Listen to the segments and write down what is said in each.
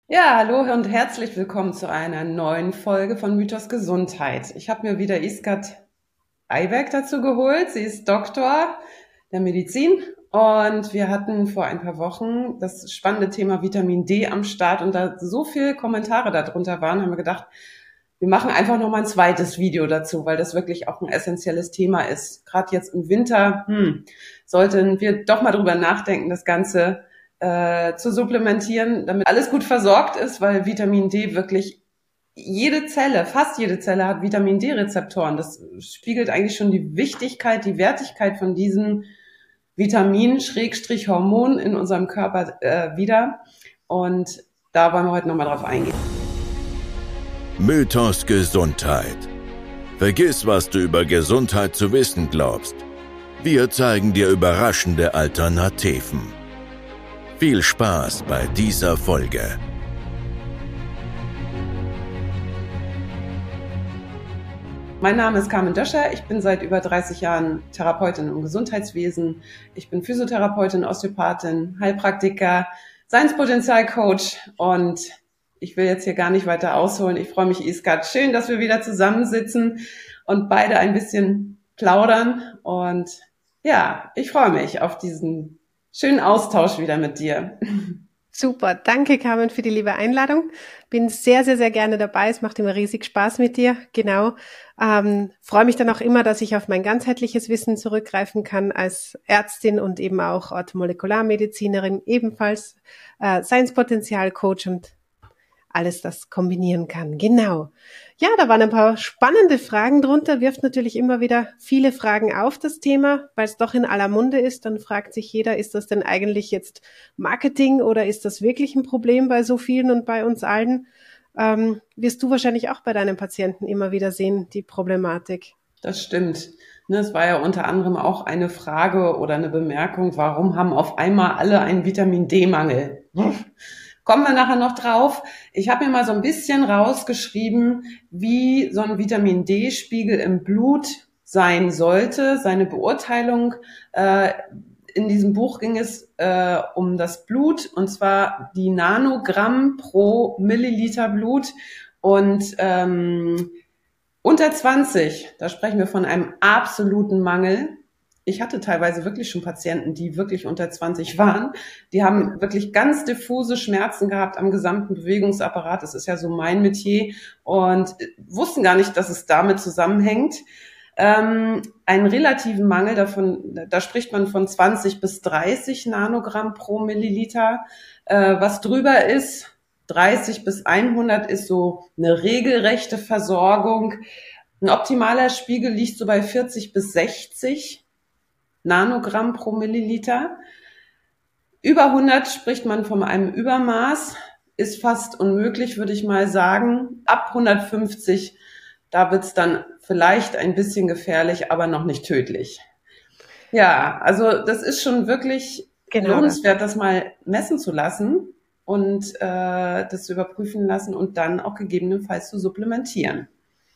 Ja, hallo und herzlich willkommen zu einer neuen Folge von Mythos Gesundheit. Ich habe mir wieder Iskat Ayberk dazu geholt. Sie ist Doktor der Medizin und wir hatten vor ein paar Wochen das spannende Thema Vitamin D am Start und da so viele Kommentare darunter waren, haben wir gedacht, wir machen einfach noch mal ein zweites Video dazu, weil das wirklich auch ein essentielles Thema ist. Gerade jetzt im Winter sollten wir doch mal drüber nachdenken, das Ganze zu supplementieren, damit alles gut versorgt ist, weil Vitamin D wirklich jede Zelle, fast jede Zelle hat Vitamin D-Rezeptoren. Das spiegelt eigentlich schon die Wichtigkeit, die Wertigkeit von diesem Vitamin, Schrägstrich Hormon in unserem Körper wider. Und da wollen wir heute nochmal drauf eingehen. Mythos Gesundheit. Vergiss, was du über Gesundheit zu wissen glaubst. Wir zeigen dir überraschende Alternativen. Viel Spaß bei dieser Folge. Mein Name ist Carmen Döscher. Ich bin seit über 30 Jahren Therapeutin im Gesundheitswesen. Ich bin Physiotherapeutin, Osteopathin, Heilpraktiker, Science-Potenzial-Coach und ich will jetzt hier gar nicht weiter ausholen. Ich freue mich, Iskat. Schön, dass wir wieder zusammensitzen und beide ein bisschen plaudern. Und ja, ich freue mich auf diesen schönen Austausch wieder mit dir. Super, danke Carmen für die liebe Einladung. Bin sehr, sehr, sehr gerne dabei. Es macht immer riesig Spaß mit dir. Genau. Freue mich dann auch immer, dass ich auf mein ganzheitliches Wissen zurückgreifen kann als Ärztin und eben auch Orthomolekularmedizinerin, ebenfalls Science-Potenzial-Coach und alles das kombinieren kann. Genau. Ja, da waren ein paar spannende Fragen drunter, wirft natürlich immer wieder viele Fragen auf das Thema, weil es doch in aller Munde ist. Dann fragt sich jeder, ist das denn eigentlich jetzt Marketing oder ist das wirklich ein Problem bei so vielen und bei uns allen? Wirst du wahrscheinlich auch bei deinen Patienten immer wieder sehen, die Problematik. Das stimmt. Es war ja unter anderem auch eine Frage oder eine Bemerkung, warum haben auf einmal alle einen Vitamin-D-Mangel? Kommen wir nachher noch drauf. Ich habe mir mal so ein bisschen rausgeschrieben, wie so ein Vitamin-D-Spiegel im Blut sein sollte, seine Beurteilung. In diesem Buch ging es um das Blut, und zwar die Nanogramm pro Milliliter Blut. Und unter 20, da sprechen wir von einem absoluten Mangel. Ich hatte teilweise wirklich schon Patienten, die wirklich unter 20 waren. Die haben wirklich ganz diffuse Schmerzen gehabt am gesamten Bewegungsapparat. Das ist ja so mein Metier und wussten gar nicht, dass es damit zusammenhängt. Einen relativen Mangel, da spricht man von 20 bis 30 Nanogramm pro Milliliter. Was drüber ist, 30 bis 100 ist so eine regelrechte Versorgung. Ein optimaler Spiegel liegt so bei 40 bis 60 Nanogramm pro Milliliter. Über 100 spricht man von einem Übermaß, ist fast unmöglich, würde ich mal sagen. Ab 150, da wird's dann vielleicht ein bisschen gefährlich, aber noch nicht tödlich. Ja, also das ist schon wirklich lohnenswert, das mal messen zu lassen und das zu überprüfen lassen und dann auch gegebenenfalls zu supplementieren.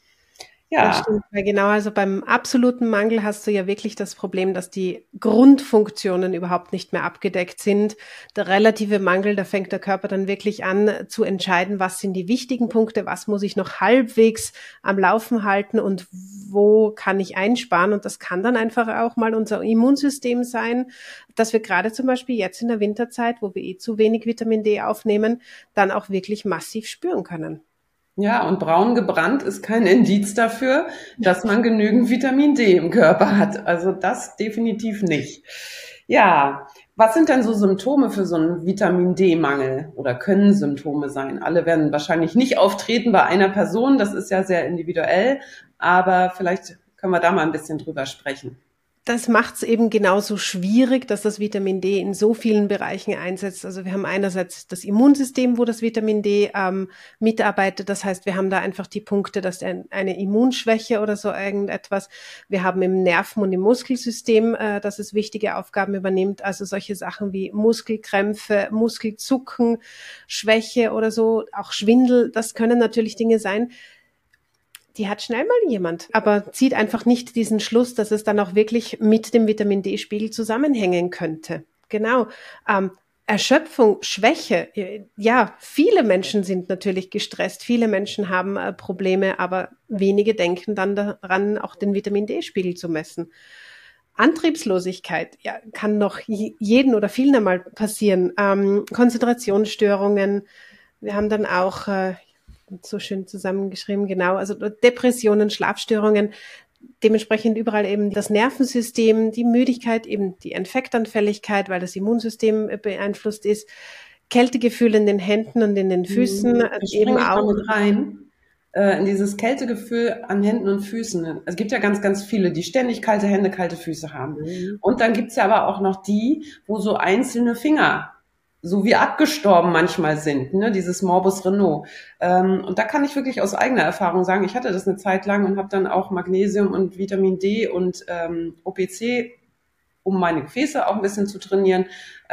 Ja. Das stimmt, weil genau, also beim absoluten Mangel hast du ja wirklich das Problem, dass die Grundfunktionen überhaupt nicht mehr abgedeckt sind. Der relative Mangel, da fängt der Körper dann wirklich an zu entscheiden, was sind die wichtigen Punkte, was muss ich noch halbwegs am Laufen halten und wo kann ich einsparen. Und das kann dann einfach auch mal unser Immunsystem sein, dass wir gerade zum Beispiel jetzt in der Winterzeit, wo wir zu wenig Vitamin D aufnehmen, dann auch wirklich massiv spüren können. Ja, und braun gebrannt ist kein Indiz dafür, dass man genügend Vitamin D im Körper hat. Also das definitiv nicht. Ja, was sind denn so Symptome für so einen Vitamin D-Mangel oder können Symptome sein? Alle werden wahrscheinlich nicht auftreten bei einer Person, das ist ja sehr individuell, aber vielleicht können wir da mal ein bisschen drüber sprechen. Das macht es eben genauso schwierig, dass das Vitamin D in so vielen Bereichen einsetzt. Also wir haben einerseits das Immunsystem, wo das Vitamin D mitarbeitet. Das heißt, wir haben da einfach die Punkte, dass eine Immunschwäche oder so irgendetwas. Wir haben im Nerven- und im Muskelsystem, dass es wichtige Aufgaben übernimmt. Also solche Sachen wie Muskelkrämpfe, Muskelzucken, Schwäche oder so, auch Schwindel. Das können natürlich Dinge sein, die hat schnell mal jemand, aber zieht einfach nicht diesen Schluss, dass es dann auch wirklich mit dem Vitamin D-Spiegel zusammenhängen könnte. Genau. Erschöpfung, Schwäche. Ja, viele Menschen sind natürlich gestresst, viele Menschen haben Probleme, aber wenige denken dann daran, auch den Vitamin-D-Spiegel zu messen. Antriebslosigkeit, ja, kann noch jeden oder vielen einmal passieren. Konzentrationsstörungen. Wir haben dann auch, so schön zusammengeschrieben, genau, also Depressionen, Schlafstörungen. Dementsprechend überall eben das Nervensystem, die Müdigkeit, eben die Infektanfälligkeit, weil das Immunsystem beeinflusst ist, Kältegefühl in den Händen und in den Füßen, eben auch mit rein. In dieses Kältegefühl an Händen und Füßen. Es gibt ja ganz, ganz viele, die ständig kalte Hände, kalte Füße haben. Und dann gibt's ja aber auch noch die, wo so einzelne Finger so wie abgestorben manchmal sind, ne? Dieses Morbus Raynaud. Und da kann ich wirklich aus eigener Erfahrung sagen, ich hatte das eine Zeit lang und habe dann auch Magnesium und Vitamin D und OPC, um meine Gefäße auch ein bisschen zu trainieren,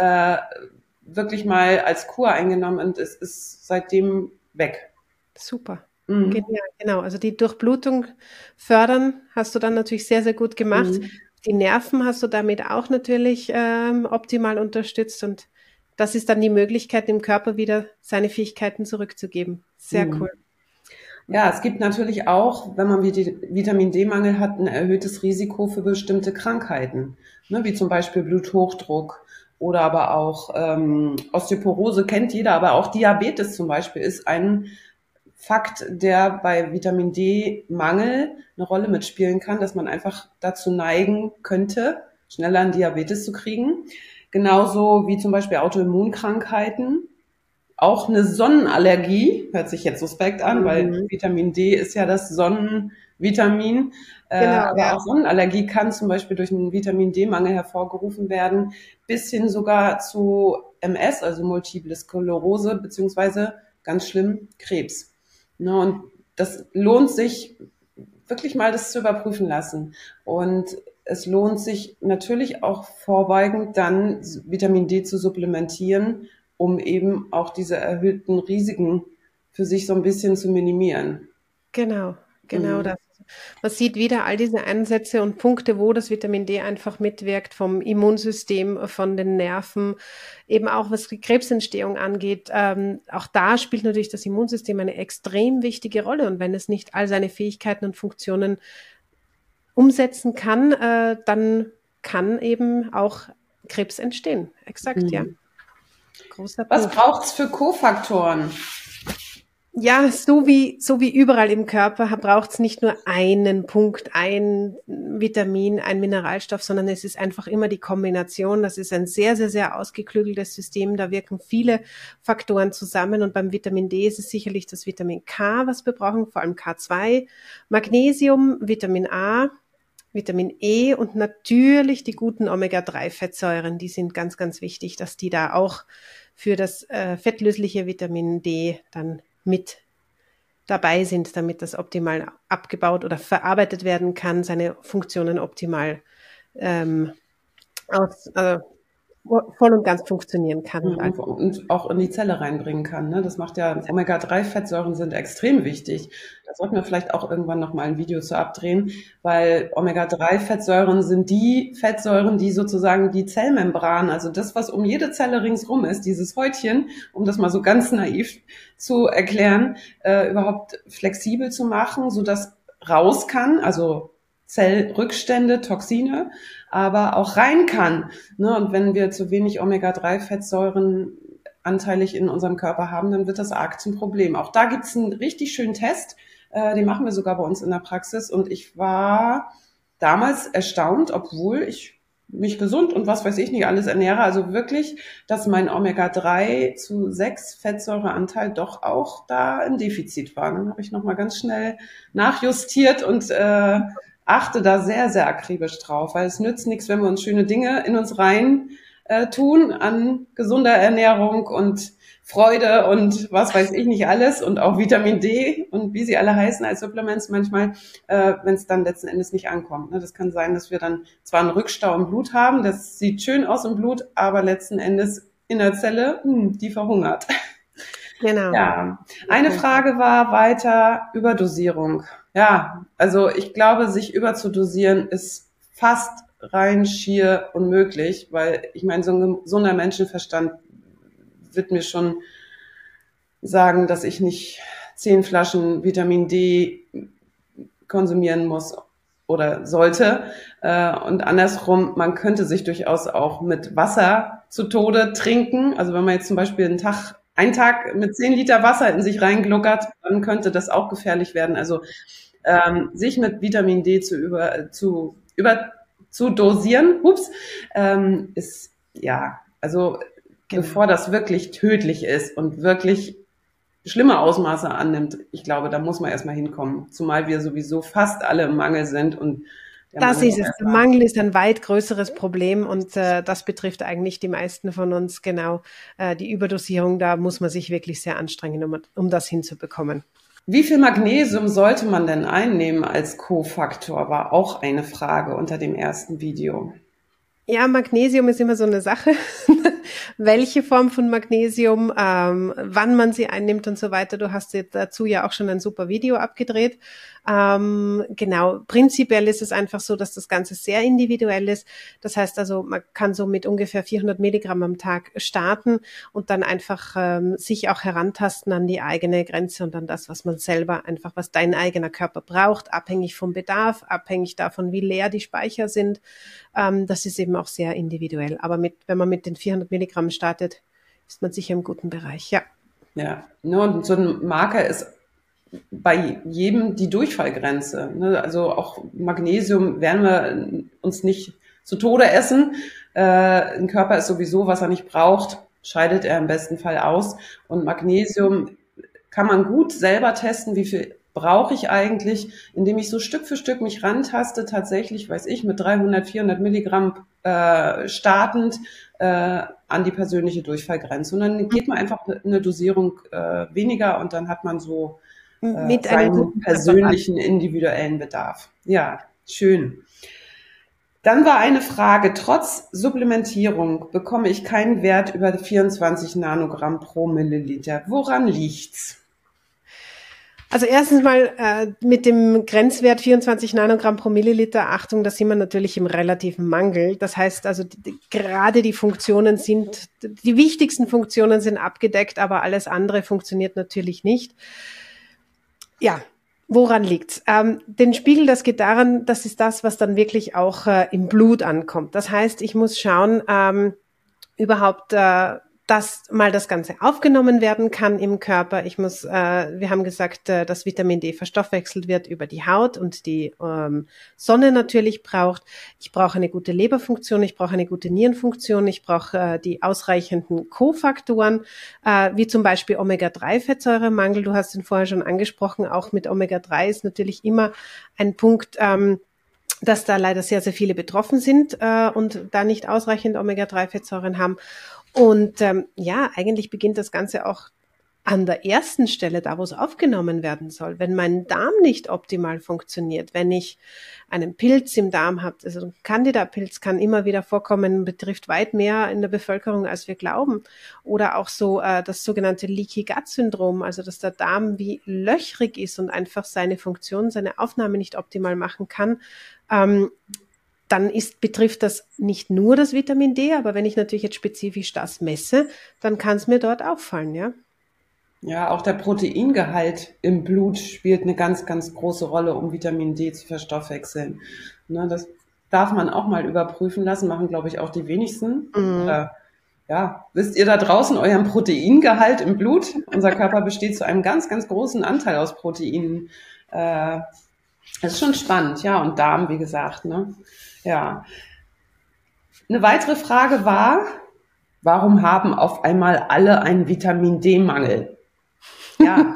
wirklich mal als Kur eingenommen und es ist seitdem weg. Super. Genial, genau. Also die Durchblutung fördern hast du dann natürlich sehr, sehr gut gemacht. Die Nerven hast du damit auch natürlich optimal unterstützt und das ist dann die Möglichkeit, dem Körper wieder seine Fähigkeiten zurückzugeben. Sehr cool. Ja, es gibt natürlich auch, wenn man Vitamin D-Mangel hat, ein erhöhtes Risiko für bestimmte Krankheiten, ne, wie zum Beispiel Bluthochdruck oder aber auch Osteoporose kennt jeder, aber auch Diabetes zum Beispiel ist ein Fakt, der bei Vitamin D-Mangel eine Rolle mitspielen kann, dass man einfach dazu neigen könnte, schneller einen Diabetes zu kriegen. Genauso wie zum Beispiel Autoimmunkrankheiten. Auch eine Sonnenallergie, hört sich jetzt suspekt an, weil Vitamin D ist ja das Sonnenvitamin. Genau, aber auch Sonnenallergie kann zum Beispiel durch einen Vitamin D-Mangel hervorgerufen werden, bis hin sogar zu MS, also Multiple Sklerose, beziehungsweise ganz schlimm Krebs. Ne, und das lohnt sich wirklich mal, das zu überprüfen lassen. Und es lohnt sich natürlich auch vorbeugend dann Vitamin D zu supplementieren, um eben auch diese erhöhten Risiken für sich so ein bisschen zu minimieren. Genau das. Man sieht wieder all diese Ansätze und Punkte, wo das Vitamin D einfach mitwirkt, vom Immunsystem, von den Nerven, eben auch was die Krebsentstehung angeht. Auch da spielt natürlich das Immunsystem eine extrem wichtige Rolle. Und wenn es nicht all seine Fähigkeiten und Funktionen umsetzen kann, dann kann eben auch Krebs entstehen. Exakt, ja. Großer Punkt. Was braucht's für Kofaktoren? Ja, so wie überall im Körper braucht es nicht nur einen Punkt, ein Vitamin, ein Mineralstoff, sondern es ist einfach immer die Kombination. Das ist ein sehr, sehr, sehr ausgeklügeltes System. Da wirken viele Faktoren zusammen und beim Vitamin D ist es sicherlich das Vitamin K, was wir brauchen, vor allem K2, Magnesium, Vitamin A, Vitamin E und natürlich die guten Omega-3-Fettsäuren. Die sind ganz, ganz wichtig, dass die da auch für das fettlösliche Vitamin D dann mit dabei sind, damit das optimal abgebaut oder verarbeitet werden kann, seine Funktionen optimal voll und ganz funktionieren kann. Und auch in die Zelle reinbringen kann. Ne? Das macht ja, Omega-3-Fettsäuren sind extrem wichtig. Da sollten wir vielleicht auch irgendwann nochmal ein Video zu abdrehen, weil Omega-3-Fettsäuren sind die Fettsäuren, die sozusagen die Zellmembran, also das, was um jede Zelle ringsrum ist, dieses Häutchen, um das mal so ganz naiv zu erklären, überhaupt flexibel zu machen, sodass raus kann, also Zellrückstände, Toxine, aber auch rein kann. Ne? Und wenn wir zu wenig Omega-3-Fettsäuren anteilig in unserem Körper haben, dann wird das arg zum Problem. Auch da gibt's einen richtig schönen Test, den machen wir sogar bei uns in der Praxis. Und ich war damals erstaunt, obwohl ich mich gesund und was weiß ich nicht alles ernähre, also wirklich, dass mein Omega-3:6 Fettsäureanteil doch auch da im Defizit war. Dann habe ich nochmal ganz schnell nachjustiert und achte da sehr, sehr akribisch drauf, weil es nützt nichts, wenn wir uns schöne Dinge in uns rein tun an gesunder Ernährung und Freude und was weiß ich nicht alles und auch Vitamin D und wie sie alle heißen als Supplements manchmal, wenn es dann letzten Endes nicht ankommt. Ne? Das kann sein, dass wir dann zwar einen Rückstau im Blut haben, das sieht schön aus im Blut, aber letzten Endes in der Zelle, die verhungert. Genau. Ja, eine Frage war weiter Überdosierung. Ja, also ich glaube, sich überzudosieren ist fast rein schier unmöglich, weil ich meine, so ein gesunder Menschenverstand wird mir schon sagen, dass ich nicht 10 Flaschen Vitamin D konsumieren muss oder sollte. Und andersrum, man könnte sich durchaus auch mit Wasser zu Tode trinken. Also wenn man jetzt zum Beispiel einen Tag mit 10 Liter Wasser in sich reingluckert, dann könnte das auch gefährlich werden. Also sich mit Vitamin D zu dosieren, ist also genau. Bevor das wirklich tödlich ist und wirklich schlimme Ausmaße annimmt, ich glaube, da muss man erstmal hinkommen, zumal wir sowieso fast alle im Mangel sind und das ist es. Der Mangel ist ein weit größeres Problem und das betrifft eigentlich die meisten von uns, genau. Die Überdosierung, da muss man sich wirklich sehr anstrengen, um das hinzubekommen. Wie viel Magnesium sollte man denn einnehmen als Kofaktor, war auch eine Frage unter dem ersten Video. Ja, Magnesium ist immer so eine Sache. Welche Form von Magnesium, wann man sie einnimmt und so weiter. Du hast jetzt dazu ja auch schon ein super Video abgedreht. Genau, prinzipiell ist es einfach so, dass das Ganze sehr individuell ist. Das heißt also, man kann so mit ungefähr 400 Milligramm am Tag starten und dann einfach sich auch herantasten an die eigene Grenze und an das, was man selber einfach, was dein eigener Körper braucht, abhängig vom Bedarf, abhängig davon, wie leer die Speicher sind. Das ist eben auch sehr individuell. Aber wenn man mit den 400 Milligramm startet, ist man sicher im guten Bereich, ja. Ja, und so ein Marker ist bei jedem die Durchfallgrenze. Also auch Magnesium werden wir uns nicht zu Tode essen. Ein Körper ist sowieso, was er nicht braucht, scheidet er im besten Fall aus. Und Magnesium kann man gut selber testen, wie viel brauche ich eigentlich, indem ich so Stück für Stück mich rantaste, tatsächlich, mit 300, 400 Milligramm startend an die persönliche Durchfallgrenze. Und dann geht man einfach eine Dosierung weniger und dann hat man so mit seinen persönlichen, individuellen Bedarf. Ja, schön. Dann war eine Frage, trotz Supplementierung bekomme ich keinen Wert über 24 Nanogramm pro Milliliter. Woran liegt's? Also erstens mal mit dem Grenzwert 24 Nanogramm pro Milliliter, Achtung, da sind wir natürlich im relativen Mangel. Das heißt also, gerade die wichtigsten Funktionen sind abgedeckt, aber alles andere funktioniert natürlich nicht. Ja, woran liegt's? Den Spiegel, das geht daran, das ist das, was dann wirklich auch im Blut ankommt. Das heißt, ich muss schauen, überhaupt dass mal das Ganze aufgenommen werden kann im Körper. Wir haben gesagt, dass Vitamin D verstoffwechselt wird über die Haut und die Sonne natürlich braucht. Ich brauche eine gute Leberfunktion, ich brauche eine gute Nierenfunktion, ich brauche die ausreichenden Kofaktoren, wie zum Beispiel Omega-3-Fettsäuremangel. Du hast ihn vorher schon angesprochen, auch mit Omega-3 ist natürlich immer ein Punkt, dass da leider sehr, sehr viele betroffen sind und da nicht ausreichend Omega-3-Fettsäuren haben. Und eigentlich beginnt das Ganze auch an der ersten Stelle, da wo es aufgenommen werden soll. Wenn mein Darm nicht optimal funktioniert, wenn ich einen Pilz im Darm habe, also ein Candida-Pilz kann immer wieder vorkommen, betrifft weit mehr in der Bevölkerung, als wir glauben. Oder auch so das sogenannte Leaky Gut-Syndrom, also dass der Darm wie löchrig ist und einfach seine Funktion, seine Aufnahme nicht optimal machen kann. Dann betrifft das nicht nur das Vitamin D, aber wenn ich natürlich jetzt spezifisch das messe, dann kann es mir dort auffallen, ja. Ja, auch der Proteingehalt im Blut spielt eine ganz, ganz große Rolle, um Vitamin D zu verstoffwechseln. Ne, das darf man auch mal überprüfen lassen, machen, glaube ich, auch die wenigsten. Mhm. Wisst ihr da draußen euren Proteingehalt im Blut? Unser Körper besteht zu einem ganz, ganz großen Anteil aus Proteinen. Das ist schon spannend, ja, und Darm, wie gesagt, ne? Ja. Eine weitere Frage war, warum haben auf einmal alle einen Vitamin D-Mangel? Ja.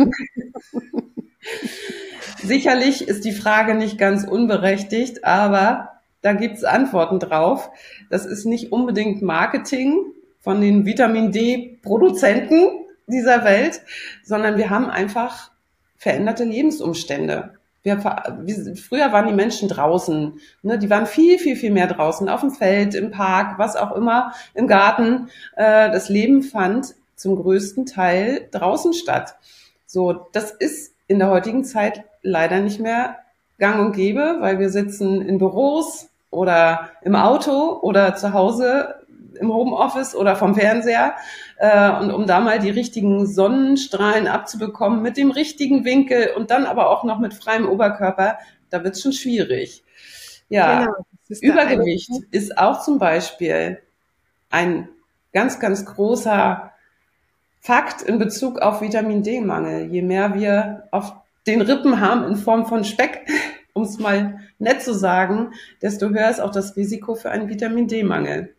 Sicherlich ist die Frage nicht ganz unberechtigt, aber da gibt's Antworten drauf. Das ist nicht unbedingt Marketing von den Vitamin D-Produzenten dieser Welt, sondern wir haben einfach veränderte Lebensumstände. Früher waren die Menschen draußen, ne? Die waren viel, viel, viel mehr draußen, auf dem Feld, im Park, was auch immer, im Garten. Das Leben fand zum größten Teil draußen statt. So, das ist in der heutigen Zeit leider nicht mehr gang und gäbe, weil wir sitzen in Büros oder im Auto oder zu Hause im Homeoffice oder vom Fernseher. Und um da mal die richtigen Sonnenstrahlen abzubekommen mit dem richtigen Winkel und dann aber auch noch mit freiem Oberkörper, da wird es schon schwierig. Ja, genau, Übergewicht ist auch zum Beispiel ein ganz, ganz großer Fakt in Bezug auf Vitamin D-Mangel. Je mehr wir auf den Rippen haben in Form von Speck, um es mal nett zu sagen, desto höher ist auch das Risiko für einen Vitamin D-Mangel.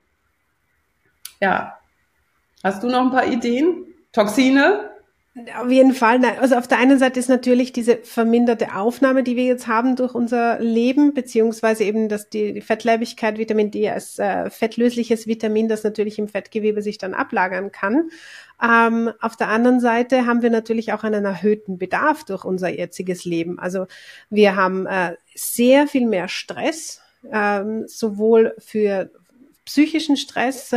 Ja, hast du noch ein paar Ideen? Toxine? Auf jeden Fall. Also auf der einen Seite ist natürlich diese verminderte Aufnahme, die wir jetzt haben durch unser Leben, beziehungsweise eben, dass die Fettleibigkeit, Vitamin D als fettlösliches Vitamin, das natürlich im Fettgewebe sich dann ablagern kann. Auf der anderen Seite haben wir natürlich auch einen erhöhten Bedarf durch unser jetziges Leben. Also wir haben sehr viel mehr Stress, sowohl für psychischen Stress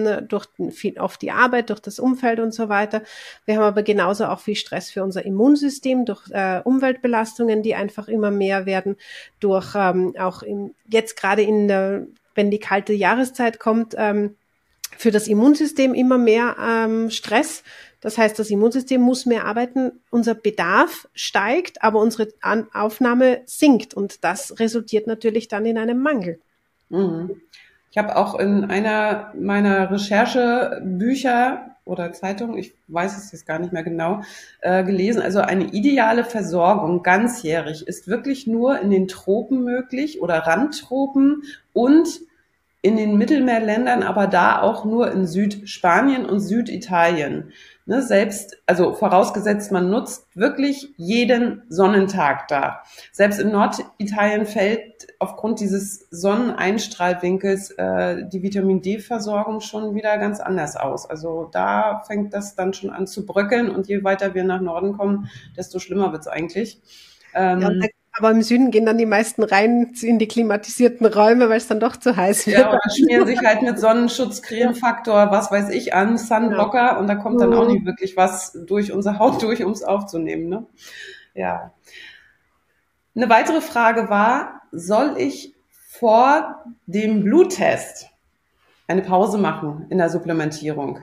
auf die Arbeit, durch das Umfeld und so weiter. Wir haben aber genauso auch viel Stress für unser Immunsystem durch Umweltbelastungen, die einfach immer mehr werden, durch auch jetzt gerade wenn die kalte Jahreszeit kommt, für das Immunsystem immer mehr Stress. Das heißt, das Immunsystem muss mehr arbeiten, unser Bedarf steigt, aber unsere Aufnahme sinkt und das resultiert natürlich dann in einem Mangel. Mhm. Ich habe auch in einer meiner Recherchebücher oder Zeitungen, ich weiß es jetzt gar nicht mehr genau, gelesen, also eine ideale Versorgung ganzjährig ist wirklich nur in den Tropen möglich oder Randtropen und in den Mittelmeerländern, aber da auch nur in Südspanien und Süditalien. Ne, selbst, also vorausgesetzt, man nutzt wirklich jeden Sonnentag da. Selbst in Norditalien fällt aufgrund dieses Sonneneinstrahlwinkels die Vitamin-D-Versorgung schon wieder ganz anders aus. Also da fängt das dann schon an zu bröckeln und je weiter wir nach Norden kommen, desto schlimmer wird's eigentlich. Aber im Süden gehen dann die meisten rein in die klimatisierten Räume, weil es dann doch zu heiß wird. Ja, oder schmieren sich halt mit Sonnenschutz, Cremefaktor, was weiß ich an, Sunblocker und da kommt dann auch nicht wirklich was durch unsere Haut durch, um es aufzunehmen. Ne? Ja. Eine weitere Frage war, soll ich vor dem Bluttest eine Pause machen in der Supplementierung?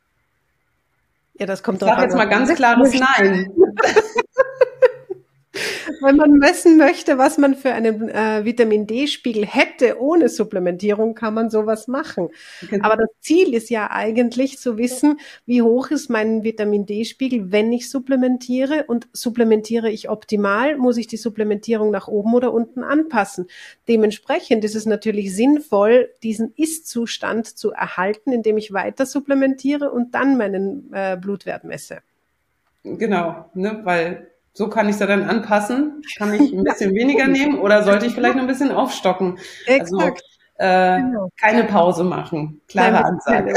Ja, das kommt drauf an. Ich sage jetzt mal ganz klares Nein. Wenn man messen möchte, was man für einen Vitamin-D-Spiegel hätte ohne Supplementierung, kann man sowas machen. Genau. Aber das Ziel ist ja eigentlich zu wissen, wie hoch ist mein Vitamin-D-Spiegel, wenn ich supplementiere und supplementiere ich optimal, muss ich die Supplementierung nach oben oder unten anpassen. Dementsprechend ist es natürlich sinnvoll, diesen Ist-Zustand zu erhalten, indem ich weiter supplementiere und dann meinen Blutwert messe. Genau, ne, weil so kann ich es ja dann anpassen. Kann ich ein bisschen weniger nehmen oder sollte ich vielleicht noch ein bisschen aufstocken? Exakt. Also keine Pause machen. Klare Ansage.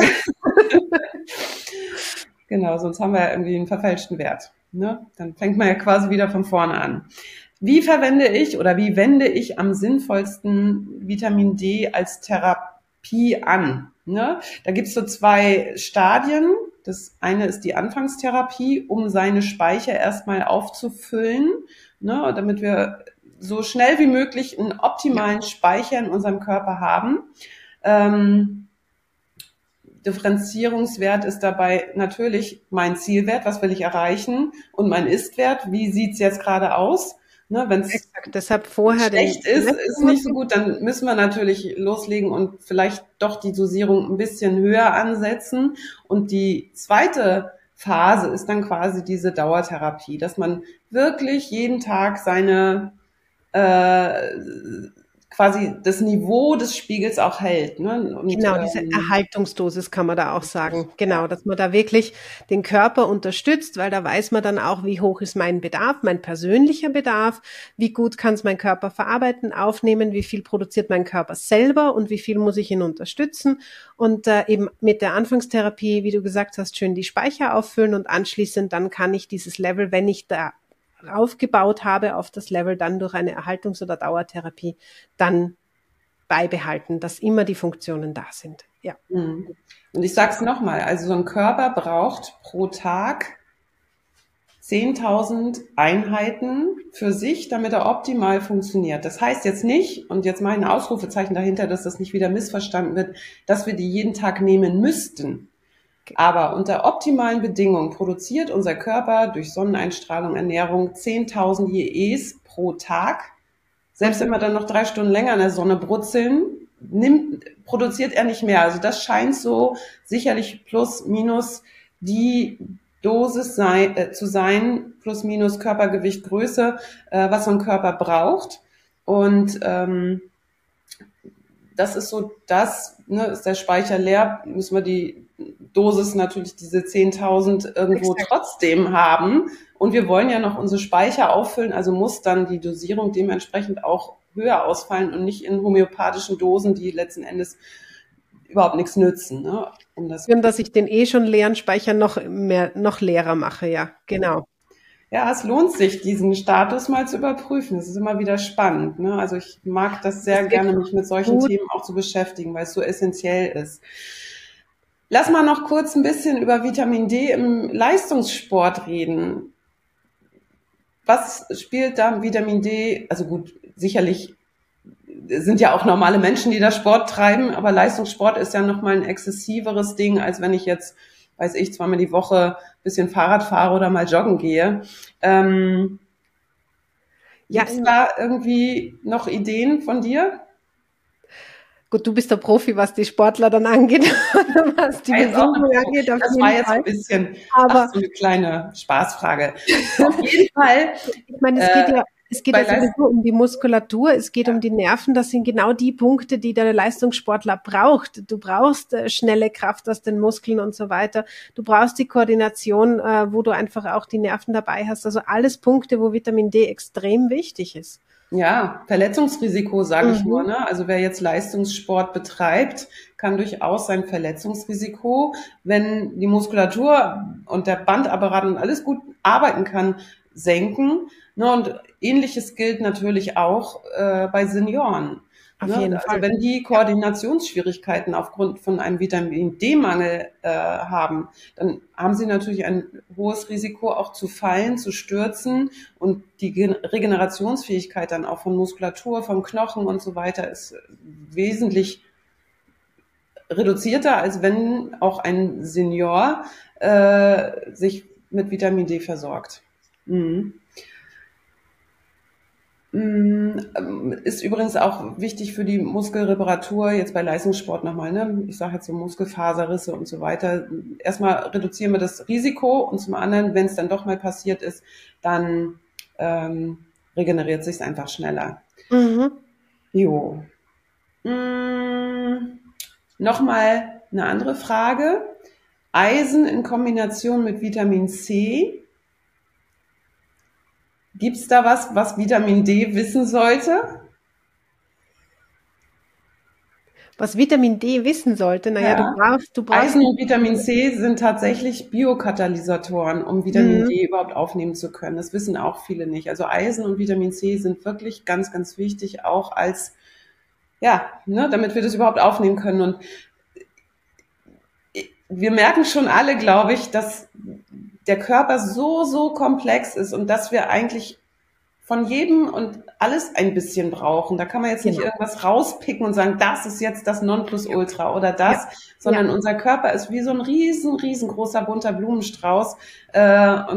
Genau, sonst haben wir ja irgendwie einen verfälschten Wert. Ne? Dann fängt man ja quasi wieder von vorne an. Wie wende ich am sinnvollsten Vitamin D als Therapie an? Ne? Da gibt's so 2 Stadien. Das eine ist die Anfangstherapie, um seine Speicher erstmal aufzufüllen, ne, damit wir so schnell wie möglich einen optimalen Speicher in unserem Körper haben. Differenzierungswert ist dabei natürlich mein Zielwert, was will ich erreichen, und mein Ist-Wert, wie sieht's jetzt gerade aus? Ne, wenn es deshalb vorher schlecht ist nicht so gut, dann müssen wir natürlich loslegen und vielleicht doch die Dosierung ein bisschen höher ansetzen. Und die zweite Phase ist dann quasi diese Dauertherapie, dass man wirklich jeden Tag seine quasi das Niveau des Spiegels auch hält. Ne? Und, genau, diese Erhaltungsdosis kann man da auch sagen. Genau, dass man da wirklich den Körper unterstützt, weil da weiß man dann auch, wie hoch ist mein Bedarf, mein persönlicher Bedarf, wie gut kann es mein Körper verarbeiten, aufnehmen, wie viel produziert mein Körper selber und wie viel muss ich ihn unterstützen. Und eben mit der Anfangstherapie, wie du gesagt hast, schön die Speicher auffüllen und anschließend dann kann ich dieses Level, wenn ich da aufgebaut habe auf das Level, dann durch eine Erhaltungs- oder Dauertherapie dann beibehalten, dass immer die Funktionen da sind. Ja. Und ich sage es nochmal, also so ein Körper braucht pro Tag 10.000 Einheiten für sich, damit er optimal funktioniert. Das heißt jetzt nicht, und jetzt mache ich ein Ausrufezeichen dahinter, dass das nicht wieder missverstanden wird, dass wir die jeden Tag nehmen müssten. Aber unter optimalen Bedingungen produziert unser Körper durch Sonneneinstrahlung, Ernährung 10.000 IEs pro Tag. Selbst wenn wir dann noch 3 Stunden länger in der Sonne brutzeln, produziert er nicht mehr. Also das scheint so sicherlich plus minus die Dosis zu sein, plus minus Körpergewicht, Größe, was so ein Körper braucht. Und das ist so das, ne, ist der Speicher leer, müssen wir die Dosis natürlich diese 10.000 irgendwo trotzdem haben. Und wir wollen ja noch unsere Speicher auffüllen, also muss dann die Dosierung dementsprechend auch höher ausfallen und nicht in homöopathischen Dosen, die letzten Endes überhaupt nichts nützen. Ne? Dass ich den schon leeren Speicher noch leerer mache, ja, genau. Ja, es lohnt sich, diesen Status mal zu überprüfen. Es ist immer wieder spannend. Ne? Also ich mag das sehr gerne, mich mit solchen Themen auch zu beschäftigen, weil es so essentiell ist. Lass mal noch kurz ein bisschen über Vitamin D im Leistungssport reden. Was spielt da Vitamin D? Also gut, sicherlich sind ja auch normale Menschen, die da Sport treiben, aber Leistungssport ist ja nochmal ein exzessiveres Ding, als wenn ich jetzt, weiß ich, zweimal die Woche ein bisschen Fahrrad fahre oder mal joggen gehe. Gibt's da irgendwie noch Ideen von dir? Gut, du bist der Profi, was die Sportler dann angeht, was die Bewegung angeht. Das war jetzt ein bisschen so eine kleine Spaßfrage. Auf jeden Fall. Ich meine, es geht ja sowieso um die Muskulatur, es geht um die Nerven. Das sind genau die Punkte, die der Leistungssportler braucht. Du brauchst schnelle Kraft aus den Muskeln und so weiter. Du brauchst die Koordination, wo du einfach auch die Nerven dabei hast. Also alles Punkte, wo Vitamin D extrem wichtig ist. Ja, Verletzungsrisiko sage ich nur. Ne? Also wer jetzt Leistungssport betreibt, kann durchaus sein Verletzungsrisiko, wenn die Muskulatur und der Bandapparat und alles gut arbeiten kann, senken. Ne? Und Ähnliches gilt natürlich auch bei Senioren. Auf jeden Fall. Also wenn die Koordinationsschwierigkeiten aufgrund von einem Vitamin D-Mangel haben, dann haben sie natürlich ein hohes Risiko auch zu fallen, zu stürzen, und die Regenerationsfähigkeit dann auch von Muskulatur, von Knochen und so weiter ist wesentlich reduzierter, als wenn auch ein Senior sich mit Vitamin D versorgt. Ist übrigens auch wichtig für die Muskelreparatur, jetzt bei Leistungssport nochmal, ne? Ich sage jetzt so Muskelfaserrisse und so weiter. Erstmal reduzieren wir das Risiko, und zum anderen, wenn es dann doch mal passiert ist, dann regeneriert sich es einfach schneller. Jo. Nochmal eine andere Frage. Eisen in Kombination mit Vitamin C. Gibt's da was Vitamin D wissen sollte? Was Vitamin D wissen sollte? Naja, du brauchst... Eisen und Vitamin C sind tatsächlich Biokatalysatoren, um Vitamin D überhaupt aufnehmen zu können. Das wissen auch viele nicht. Also Eisen und Vitamin C sind wirklich ganz, ganz wichtig, auch als, damit wir das überhaupt aufnehmen können. Und wir merken schon alle, glaube ich, dass der Körper so komplex ist und dass wir eigentlich von jedem und alles ein bisschen brauchen. Da kann man jetzt nicht irgendwas rauspicken und sagen, das ist jetzt das Nonplusultra oder das, sondern unser Körper ist wie so ein riesengroßer bunter Blumenstrauß. Das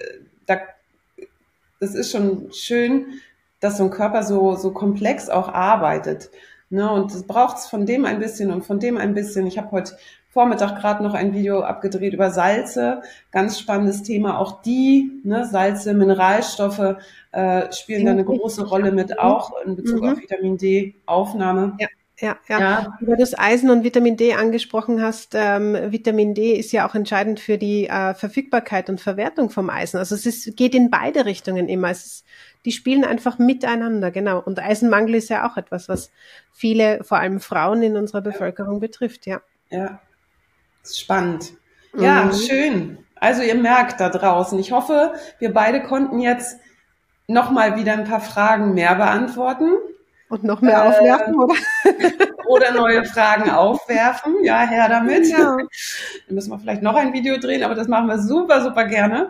ist schon schön, dass so ein Körper so komplex auch arbeitet. Ne? Und das braucht es von dem ein bisschen und von dem ein bisschen. Ich habe heute Vormittag gerade noch ein Video abgedreht über Salze. Ganz spannendes Thema. Auch Salze, Mineralstoffe spielen da eine große Rolle mit, auch in Bezug auf Vitamin D-Aufnahme. Ja. Weil du das Eisen und Vitamin D angesprochen hast. Vitamin D ist ja auch entscheidend für die Verfügbarkeit und Verwertung vom Eisen. Also geht in beide Richtungen immer. Die spielen einfach miteinander, genau. Und Eisenmangel ist ja auch etwas, was viele, vor allem Frauen in unserer Bevölkerung betrifft, ja. Ja, das ist spannend. Ja, schön. Also ihr merkt da draußen, ich hoffe, wir beide konnten jetzt nochmal wieder ein paar Fragen mehr beantworten. Und noch mehr aufwerfen, oder? Oder neue Fragen aufwerfen. Ja, her damit. Genau. Dann müssen wir vielleicht noch ein Video drehen, aber das machen wir super gerne.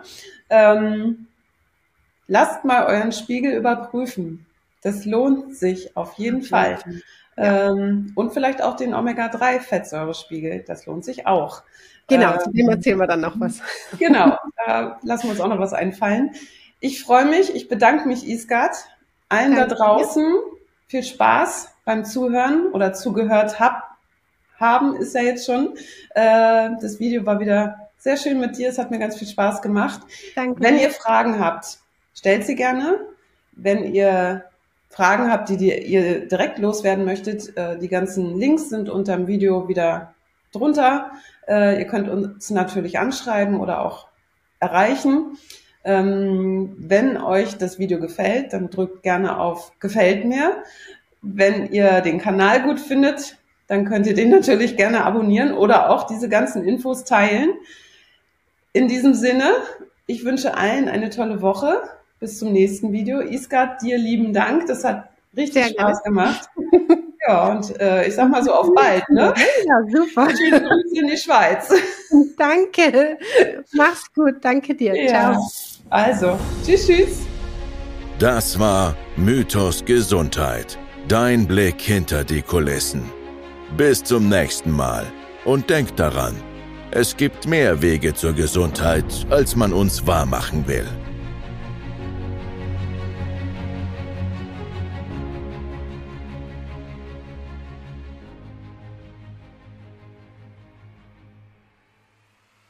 Lasst mal euren Spiegel überprüfen. Das lohnt sich auf jeden Fall. Ja. Und vielleicht auch den Omega-3-Fettsäurespiegel. Das lohnt sich auch. Genau, zu dem erzählen wir dann noch was. Genau, da lassen wir uns auch noch was einfallen. Ich freue mich, ich bedanke mich, Isgard. Allen da draußen viel Spaß beim Zuhören oder zugehört haben, ist ja jetzt schon. Das Video war wieder sehr schön mit dir, es hat mir ganz viel Spaß gemacht. Danke. Wenn ihr Fragen habt, stellt sie gerne. Wenn ihr Fragen habt, die ihr direkt loswerden möchtet, die ganzen Links sind unter dem Video wieder drunter. Ihr könnt uns natürlich anschreiben oder auch erreichen. Wenn euch das Video gefällt, dann drückt gerne auf Gefällt mir. Wenn ihr den Kanal gut findet, dann könnt ihr den natürlich gerne abonnieren oder auch diese ganzen Infos teilen. In diesem Sinne, ich wünsche allen eine tolle Woche. Bis zum nächsten Video. Isgard, dir lieben Dank. Das hat richtig Spaß gemacht. Ja, und ich sag mal so auf bald, ne? Ja, super. Schöne Grüße in die Schweiz. Danke. Mach's gut. Danke dir. Ja. Ciao. Also, tschüss. Das war Mythos Gesundheit. Dein Blick hinter die Kulissen. Bis zum nächsten Mal. Und denk daran, es gibt mehr Wege zur Gesundheit, als man uns wahrmachen will.